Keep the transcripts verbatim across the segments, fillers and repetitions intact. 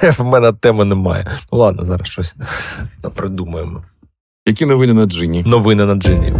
в мене теми немає. Ну ладно, зараз щось придумаємо. Які новини на Джині? Новини на Джині.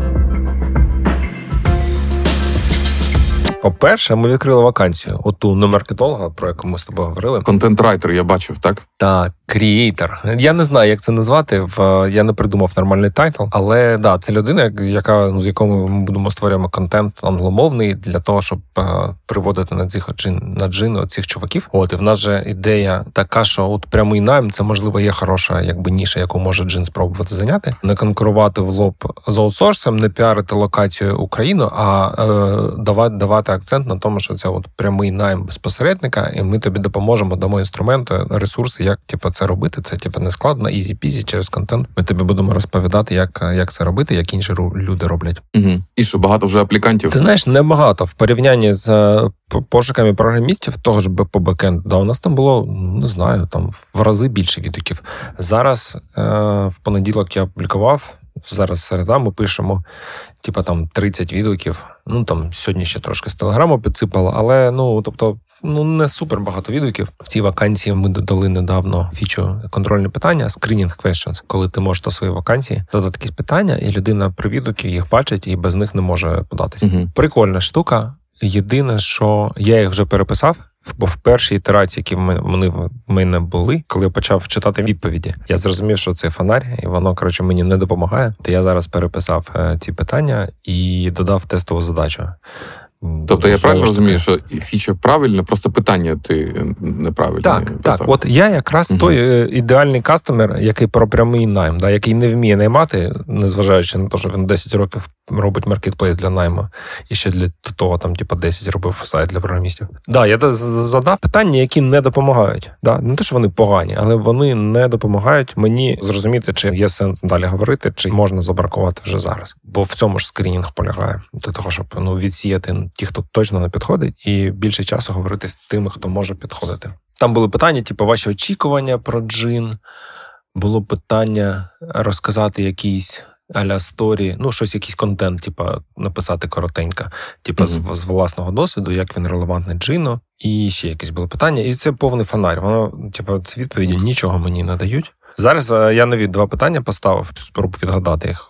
По-перше, ми відкрили вакансію. Оту на маркетолога, про яку ми з тобою говорили. Контент-райтер, я бачив, так? Так, кріейтор. Я не знаю, як це назвати. В я не придумав нормальний тайтл, але да, це людина, яка ну, з якою ми будемо створювати контент англомовний для того, щоб е, приводити на цих на джин цих чуваків. От і в нас же ідея така, що от прямий найм це можливо є хороша, якби ніша, яку може джин спробувати зайняти, не конкурувати в лоб з аутсорсом, не піарити локацію Україну, а е, давати давати акцент на тому, що це от прямий найм без посередника, і ми тобі допоможемо, дамо інструменти, ресурси, як типу, це робити. Це типу, не складно, ізі-пізі через контент. Ми тобі будемо розповідати, як, як це робити, як інші люди роблять. Угу. І що, багато вже аплікантів? Ти знаєш, небагато. В порівнянні з пошуками програмістів, того ж по бекенду, да, у нас там було, не знаю, там в рази більше відгуків. Зараз е- в понеділок я опублікував, зараз середа ми пишемо, типа там тридцять відгуків. Ну, там сьогодні ще трошки з Телеграму підсипало, але, ну, тобто, ну, не супер багато відгуків. В цій вакансії ми додали недавно фічу контрольне питання, screening questions, коли ти можеш на свої вакансії додати якісь питання, і людина при відгукі їх бачить і без них не може податися. Угу. Прикольна штука. Єдине, що я їх вже переписав, бо в першій ітерації, які вони в мене були, коли я почав читати відповіді, я зрозумів, що це фонарь, і воно, коротше, мені не допомагає. То я зараз переписав ці питання і додав тестову задачу. Тобто я правильно розумію, що фіча правильна, просто питання ти неправильно. Так, так. От я якраз угу. той ідеальний кастомер, який про прямий найм, да, який не вміє наймати, незважаючи на те, що він десять років робить маркетплейс для найму, і ще для того, там, типу, десять робив сайт для програмістів. Да, я задав питання, які не допомагають. Да? Не те, що вони погані, але вони не допомагають мені зрозуміти, чи є сенс далі говорити, чи можна забракувати вже зараз. Бо в цьому ж скринінг полягає. Для того, щоб ну, відсіяти ті, хто точно не підходить, і більше часу говорити з тими, хто може підходити. Там були питання, типу, ваші очікування про джин, було питання розказати якісь а-ля сторі, ну, щось, якийсь контент, типу, написати коротенько, типу, mm-hmm. з, з власного досвіду, як він релевантний джину, і ще якісь були питання, і це повний фонарь. Воно, типу, ці відповіді нічого мені не дають. Зараз я нові два питання поставив, спробую відгадати їх.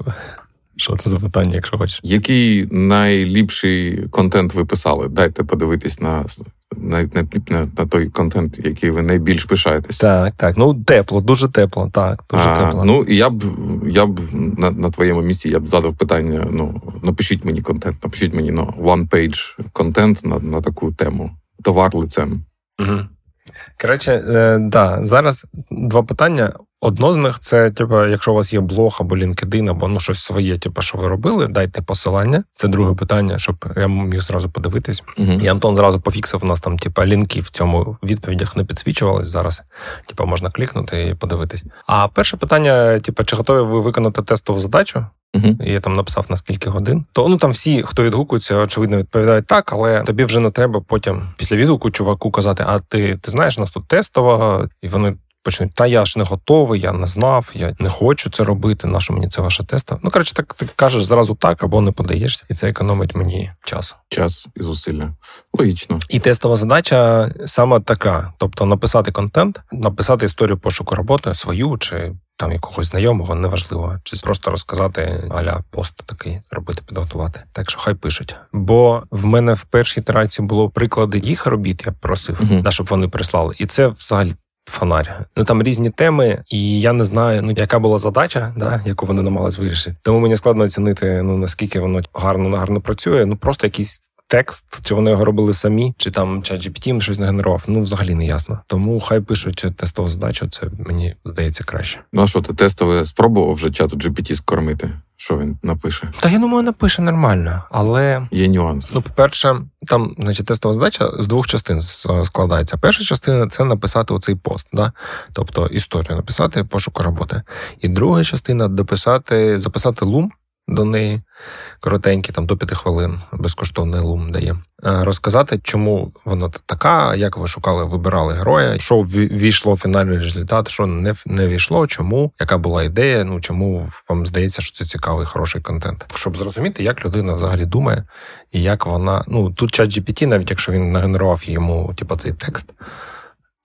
Що це за питання, якщо хочеш? Який найліпший контент ви писали? Дайте подивитись на, на, на, на, на той контент, який ви найбільш пишаєтесь. Так, так. Ну, тепло, дуже тепло, так, дуже а, тепло. Ну, і я б, я б на, на твоєму місці, я б задав питання, ну, напишіть мені контент, напишіть мені, ну, one-page контент на, на таку тему. Товар лицем. Угу. Коротше, е, да, зараз два питання. Одно з них це, типу, якщо у вас є блог або LinkedIn, або ну щось своє, типу, що ви робили, дайте посилання. Це друге питання, щоб я міг зразу подивитись. Uh-huh. І Антон зразу пофіксив, у нас там, типу, лінки в цьому відповідях не підсвічувались зараз. Типу, можна клікнути і подивитись. А перше питання, типу, чи готові ви виконати тестову задачу? Uh-huh. І я там написав на скільки годин. То, ну, там всі, хто відгукується, очевидно, відповідають так, але тобі вже не треба потім після відгуку чуваку казати, а ти, ти знаєш, у нас тут тестова, і вони почнуть, та я ж не готовий, я не знав, я не хочу це робити, на що мені це ваша теста? Ну, коротше, так ти кажеш зразу так, або не подаєшся, і це економить мені час. Час і зусилля. Логічно. І тестова задача саме така, тобто написати контент, написати історію пошуку роботи, свою, чи там якогось знайомого, неважливо, чи просто розказати а-ля пост такий, зробити, підготувати. Так що хай пишуть. Бо в мене в першій ітерації було приклади їх робіт, я просив, uh-huh. да, щоб вони прислали. І це взагалі фонарь. Ну, там різні теми, і я не знаю, ну, яка була задача, да, яку вони намагались вирішити. Тому мені складно оцінити, ну, наскільки воно гарно, гарно працює. Ну, просто якийсь текст, чи вони його робили самі, чи там ChatGPT щось не генерував, ну, взагалі не ясно. Тому хай пишуть тестову задачу, це, мені здається, краще. Ну, а що, ти тестове спробував вже чату джі пі ті скормити? Що він напише? Та я думаю, напише нормально, але... Є нюанси. Ну, по-перше, там, значить, тестова задача з двох частин складається. Перша частина – це написати оцей пост, да? Тобто історію написати, пошуку роботи. І друга частина – дописати, записати лум до неї, коротенький, там, до п'яти хвилин, безкоштовний лум дає. Розказати, чому вона така, як ви шукали, вибирали героя, що ввійшло в фінальний результат, що не, не ввійшло, чому, яка була ідея, ну, чому вам здається, що це цікавий, хороший контент. Щоб зрозуміти, як людина взагалі думає, і як вона, ну, тут ChatGPT, навіть якщо він нагенерував йому, типу, цей текст,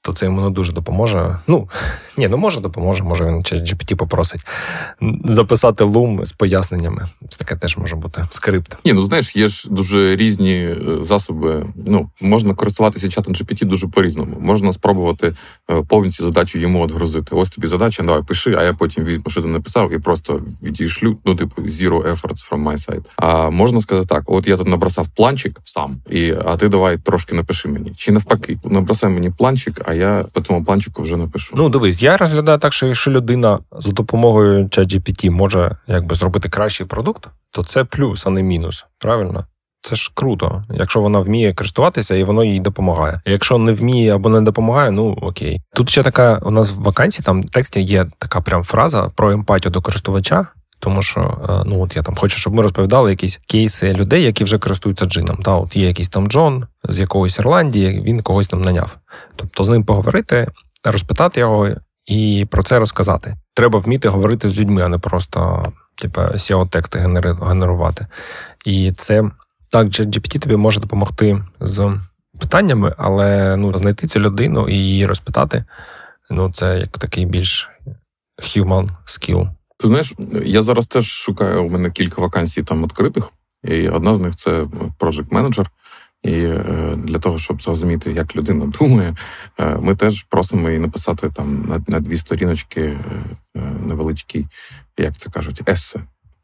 то це йому не дуже допоможе. Ну, ні, ну може допоможе, може він через джі пі ті попросить записати Loom з поясненнями. Це таке теж може бути скрипт. Ні, ну знаєш, є ж дуже різні засоби. Ну, можна користуватися чатом джі пі ті дуже по-різному. Можна спробувати повністю задачу йому відгрузити. Ось тобі задача, давай пиши, а я потім візьму, що ти написав, і просто відійшлю, ну, типу, zero efforts from my side. А можна сказати так, от я тут набросав планчик сам, і, а ти давай трошки напиши мені. Чи навпаки, набросай мені планчик, а я по цьому планчику вже напишу. Ну, дивись, я розглядаю так, що якщо людина за допомогою чат джі пі ті може якби зробити кращий продукт, то це плюс, а не мінус. Правильно? Це ж круто, якщо вона вміє користуватися і воно їй допомагає. Якщо не вміє або не допомагає, ну окей. Тут ще така, у нас в вакансії, там в тексті є така прям фраза про емпатію до користувача, тому що, ну от я там хочу, щоб ми розповідали якісь кейси людей, які вже користуються джином. Та, от є якийсь там Джон з якоїсь Ірландії, він когось там наняв. Тобто з ним поговорити, розпитати його і про це розказати. Треба вміти говорити з людьми, а не просто типу, сі і о-тексти генерувати. І це так, джі пі ті тобі може допомогти з питаннями, але ну, знайти цю людину і її розпитати, ну, це як такий більш human skill. Ти знаєш, я зараз теж шукаю, у мене кілька вакансій там відкритих, і одна з них це project manager. І для того, щоб зрозуміти, як людина думає, ми теж просимо її написати там на, на дві сторіночки невеличкий, як це кажуть, есе.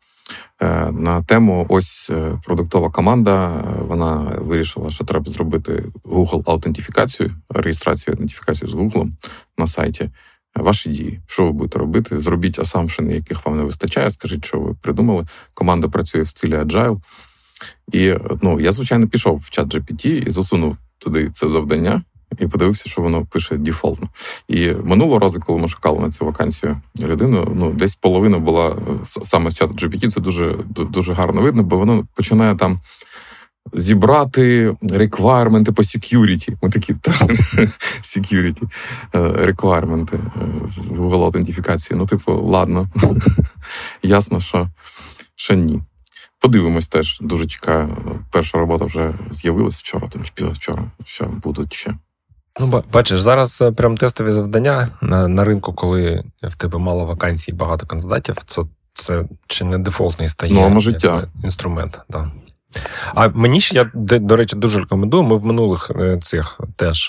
На тему ось продуктова команда, вона вирішила, що треба зробити Google-аутентифікацію, реєстрацію аутентифікацію з Google на сайті. Ваші дії, що ви будете робити, зробіть асампшени, яких вам не вистачає, скажіть, що ви придумали. Команда працює в стилі Agile. І, ну, я, звичайно, пішов в чат джі пі ті і засунув туди це завдання і подивився, що воно пише дефолтно. І минулого разу, коли ми шукали на цю вакансію людину, ну, десь половина була саме з чату джі пі ті, це дуже, дуже гарно видно, бо воно починає там зібрати реквайрменти по security. Ми такі, так, security реквайрменти в Google аутентифікації. Ну, типу, ладно. Ясно, що, що ні. Подивимось теж, дуже чекаю. Перша робота вже з'явилась вчора, там, чи піввчора, що будуть ще. Ну, бачиш, зараз прям тестові завдання на, на ринку, коли в тебе мало вакансій, багато кандидатів, це, це чи не дефолтний стає норма життя. Інструмент. Да. А мені ще, я, до речі, дуже рекомендую, ми в минулих цих теж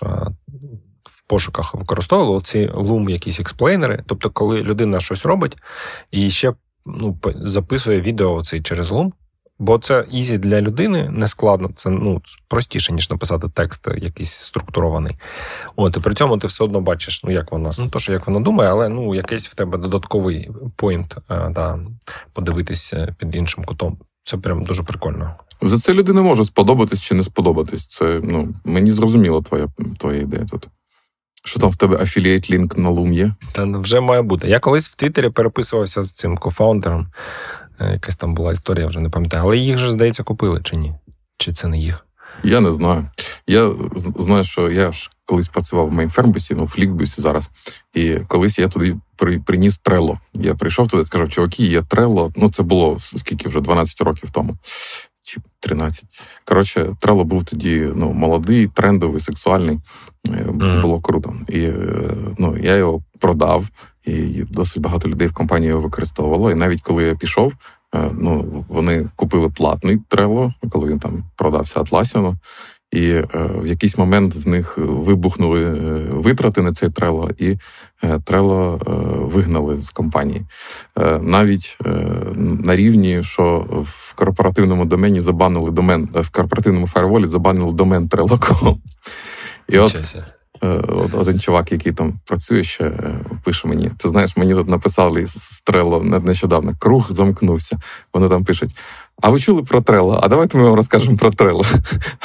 в пошуках використовували ці Loom якісь експлейнери, тобто коли людина щось робить і ще ну, записує відео оцей через Loom, бо це ізі для людини, не складно, це ну, простіше, ніж написати текст якийсь структурований. От, і при цьому ти все одно бачиш, ну, як вона, ну, то, що як вона думає, але, ну, якийсь в тебе додатковий поінт, да, подивитись під іншим кутом. Це прям дуже прикольно. За це людина може сподобатись чи не сподобатись. Це, ну, мені зрозуміла твоя, твоя ідея тут. Що там в тебе афілієйт-лінк на Loom є? Та вже має бути. Я колись в Твіттері переписувався з цим кофаундером. Якась там була історія, вже не пам'ятаю. Але їх же, здається, купили, чи ні? Чи це не їх? Я не знаю. Я знаю, що я ж колись працював в мейнфермбусі, ну, в Флікбусі зараз. І колись я туди при, приніс Trello. Я прийшов туди і сказав, чуваки, є Trello. Ну, це було, скільки вже, дванадцять років тому. Чи тринадцять. Коротше, Trello був тоді, ну, молодий, трендовий, сексуальний. Mm. Було круто. І, ну, я його продав, і досить багато людей в компанії його використовувало. І навіть коли я пішов, ну, вони купили платний Trello, коли він там продався Atlassian, і е, в якийсь момент в них вибухнули витрати на цей Trello, і е, Trello е, вигнали з компанії. Е, навіть е, на рівні, що в корпоративному домені забанили домен, в корпоративному фаєрволі забанили домен Trello точка ком. І от, е, от один чувак, який там працює ще, е, пише мені, ти знаєш, мені тут написали з Trello нещодавно, круг замкнувся. Вони там пишуть, а ви чули про Trello? А давайте ми вам розкажемо про Trello.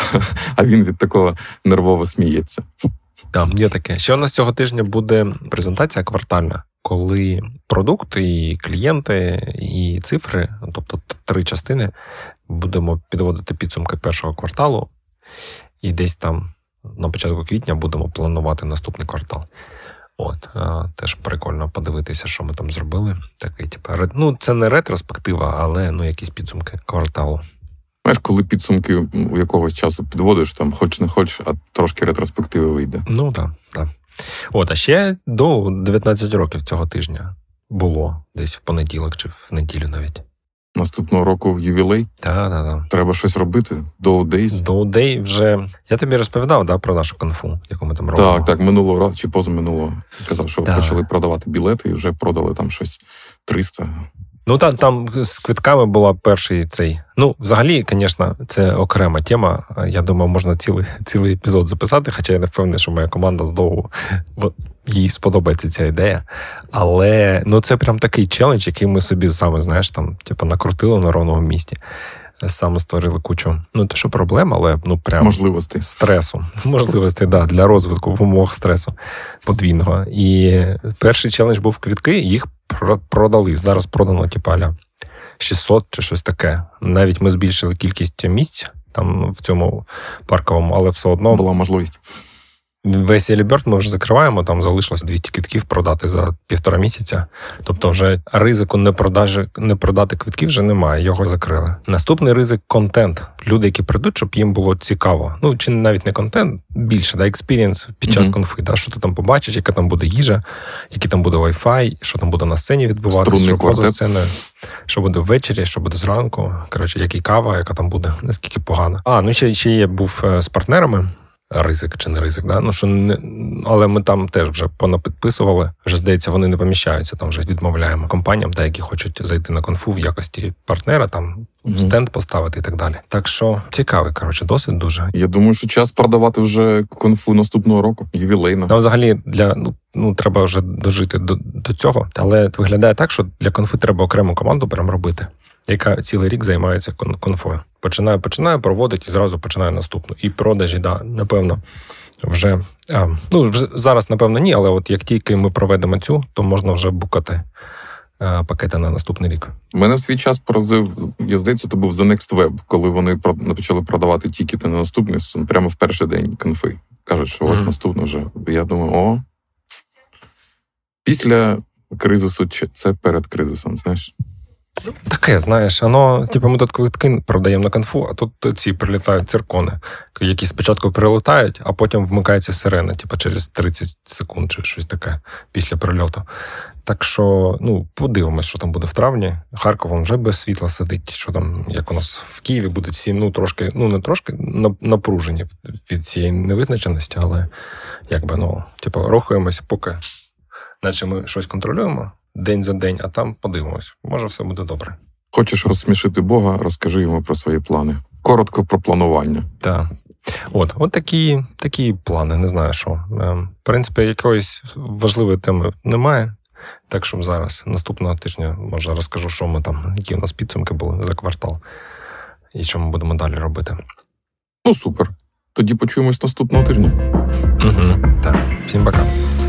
А він від такого нервово сміється. Так, є таке. Ще у нас цього тижня буде презентація квартальна, коли продукт, і клієнти, і цифри, тобто три частини, будемо підводити підсумки першого кварталу, і десь там на початку квітня будемо планувати наступний квартал. От, теж прикольно подивитися, що ми там зробили. Такий, типу, ну, це не ретроспектива, але ну, якісь підсумки кварталу. Знаєш, коли підсумки у якогось часу підводиш, там, хоч не хоч, а трошки ретроспективи вийде. Ну, так, так. От, а ще до дев'ятнадцять років цього тижня було десь в понеділок чи в неділю навіть. Наступного року в ювілей? Так, так, так. Треба щось робити. Dow Days? Dow Day вже... Я тобі розповідав, да, про нашу конфу, яку ми там робимо. Так, так, минулого разу чи позаминулого. Казав, що так. почали продавати білети і вже продали там щось триста. Ну, там, там з квитками була перший цей... Ну, взагалі, звісно, це окрема тема. Я думаю, можна цілий, цілий епізод записати, хоча я не впевнений, що моя команда з Dow, їй сподобається ця ідея. Але, ну, це прям такий челендж, який ми собі саме, знаєш, там, типу, накрутили на ровному місці. Саме створили кучу, ну, те, що проблем, але, ну, прям... Можливостей. Стресу. Можливостей, да, для розвитку в умовах стресу подвійного. І перший челендж був квитки, їх продали. Зараз продано, типу, аля шістсот чи щось таке. Навіть ми збільшили кількість місць там в цьому парковому, але все одно... Була можливість. Весь Early Bird ми вже закриваємо, там залишилось двісті квитків продати за півтора місяця. Тобто вже ризику не, продажі, не продати квитків вже немає, його закрили. Наступний ризик – контент. Люди, які прийдуть, щоб їм було цікаво. Ну, чи навіть не контент, більше, да, експірієнс під час mm-hmm. конфи. Да, що ти там побачиш, яка там буде їжа, який там буде Wi-Fi, що там буде на сцені відбуватися, що поза сценою, що буде ввечері, що буде зранку. Коротше, які кава, яка там буде, наскільки погана. А, ну ще, ще є був з партнерами. Ризик чи не ризик, да? Ну, що не... але ми там теж вже понапідписували. Вже, здається, вони не поміщаються. Там вже відмовляємо компаніям, та, які хочуть зайти на конфу в якості партнера, там mm-hmm. стенд поставити і так далі. Так що цікавий, коротше, досвід дуже. Я думаю, що час продавати вже конфу наступного року, ювілейно. Там взагалі для, ну, ну треба вже дожити до, до цього. Але виглядає так, що для конфи треба окрему команду прям робити, яка цілий рік займається конфою. Починаю, починаю, проводить і зразу починаю наступну. І продажі, да, напевно, вже... А, ну, вже зараз, напевно, ні, але от як тільки ми проведемо цю, то можна вже букати а, пакети на наступний рік. Мене в свій час поразив, я здається, це був The Next Web, коли вони почали продавати тікети на наступний, прямо в перший день конфи. Кажуть, що ось mm-hmm. наступно вже. Я думаю, о, після кризису, це перед кризисом, знаєш? Таке, знаєш, воно, типу, ми тут квитки продаємо на конфу, а тут ці прилітають циркони, які спочатку прилітають, а потім вмикається сирена, типу, через тридцять секунд чи щось таке після прильоту. Так що, ну, подивимось, що там буде в травні. Харковом вже без світла сидить, що там, як у нас в Києві будуть всі, ну, трошки, ну, не трошки напружені від цієї невизначеності, але, якби, ну, типу, рухаємося, поки, наче ми щось контролюємо, день за день, а там подивимось. Може, все буде добре. Хочеш розсмішити Бога, розкажи йому про свої плани. Коротко про планування. Так. От, от такі, такі плани, не знаю що. В принципі, якоїсь важливої теми немає. Так, щоб зараз, наступного тижня, може, розкажу, що ми там, які у нас підсумки були за квартал. І що ми будемо далі робити. Ну, супер. Тоді почуємось наступного тижня. Угу, так. Всім пока.